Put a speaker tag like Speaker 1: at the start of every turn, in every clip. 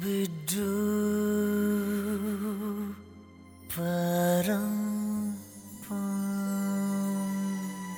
Speaker 1: Scooby-Doo, param-pam.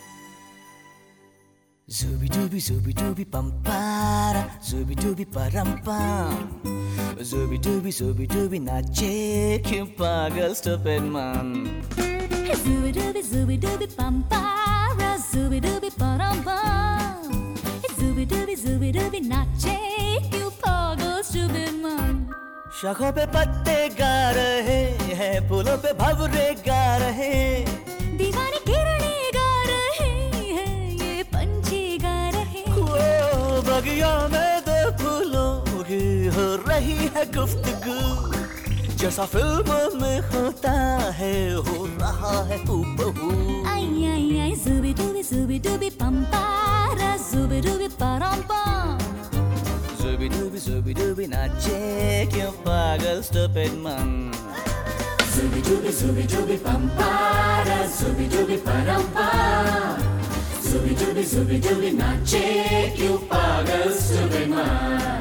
Speaker 1: Zooby-Dooby, Zooby-Dooby, pam-para, Zooby-Dooby, param-pam. Zooby-Dooby, Zooby-Dooby, नाचे क्यों पागल stupid man.
Speaker 2: Zooby-Dooby, Zooby-Dooby, pam-para, Zooby-Dooby, param-pam. Zooby-Dooby, Zooby-Dooby, नाचे क्यों पागल stupid man.
Speaker 1: शाखों पे पत्ते गा रहे हैं, फूलों पे भंवरे गा रहे,
Speaker 2: दीवानी किरणें गा रहे हैं, ये पंछी गा रहे हैं.
Speaker 1: वो बगिया में दो फूलों की हो रही है गुफ्तगू, जैसा फिल्मों में होता है हो रहा है हूबहू.
Speaker 2: आई आई आई Zooby-Dooby, Zooby-Dooby, pam-para, Zooby-Dooby, param-pam.
Speaker 1: Zooby-Dooby, Zooby-Dooby, नाचे क्यों पागल stupid man.
Speaker 2: Zooby-Dooby, Zooby-Dooby, pam-para, Zooby-Dooby, param-pam. Zooby-Dooby, Zooby-Dooby, नाचे क्यों पागल stupid man.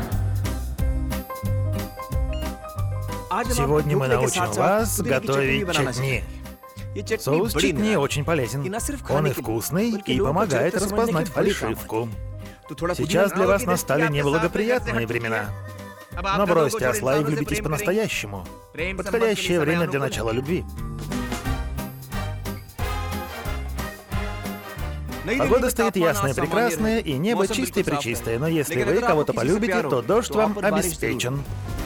Speaker 3: Сегодня мы научим вас готовить чатни. Соус чатни очень полезен. Он и вкусный, и помогает распознать фальшивку. Сейчас для вас настали неблагоприятные времена. Но бросьте осла и влюбитесь по-настоящему. Подходящее время для начала любви. Погода стоит ясная, прекрасная, и небо чистое-пречистое. Но если вы кого-то полюбите, то дождь вам обеспечен.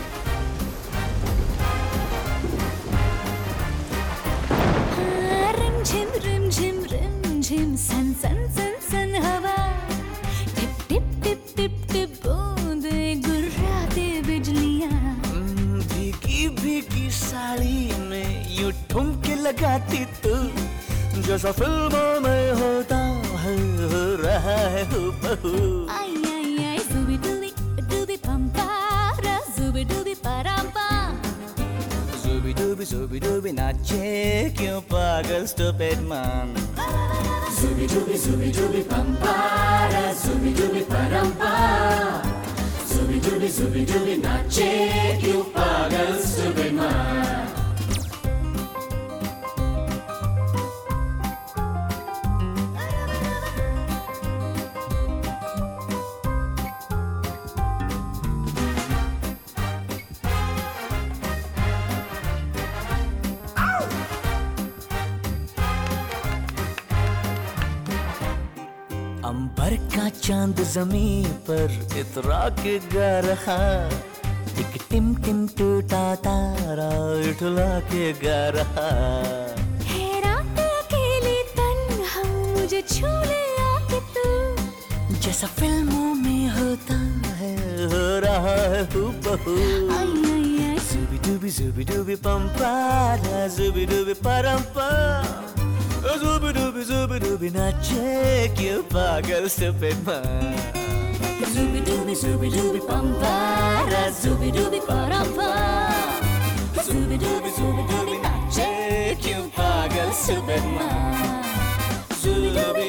Speaker 2: रिमझिम सन सन सन सन हवा, टिप टिप टिप टिप टिप बूंदे गुर्राते बिजलियां.
Speaker 1: भीगी भीगी साड़ी में यूं ठुमके लगाती तू, जैसा फिल्मों में होता है हो रहा है हूबहू.
Speaker 2: आई आई आई Zooby-Dooby, Dooby, pam-para, Zooby-Dooby, param-pam.
Speaker 1: Zooby-Dooby, Zooby-Dooby, नाचे क्यों पागल stupid man.
Speaker 2: Zooby-Dooby, Zooby-Dooby, pam-para, Zooby-Dooby, param-pam. Zooby-Dooby, Zooby-Dooby, नाचे क्यों पागल stupid man.
Speaker 1: अंबर का चांद जमीन पर इतरा के गा रहा, एक टिम टिम टूटा तारा उठला के गा रहा.
Speaker 2: है रात अकेली तन्हा, मुझे छू ले आके तू,
Speaker 1: जैसा फिल्मों में होता है हो रहा है हूबहू.
Speaker 2: आई आई आई
Speaker 1: Zooby-Dooby, Zooby-Dooby, pam-para, Zooby-Dooby, param-pam. Zooby-Dooby, Zooby-Dooby, नाचे क्यों पागल stupid man.
Speaker 2: Zooby-Dooby, Zooby-Dooby, pam-para, Zooby-Dooby, param-pam. Zooby-Dooby, Zooby-Dooby,
Speaker 1: नाचे क्यों पागल stupid man. Zooby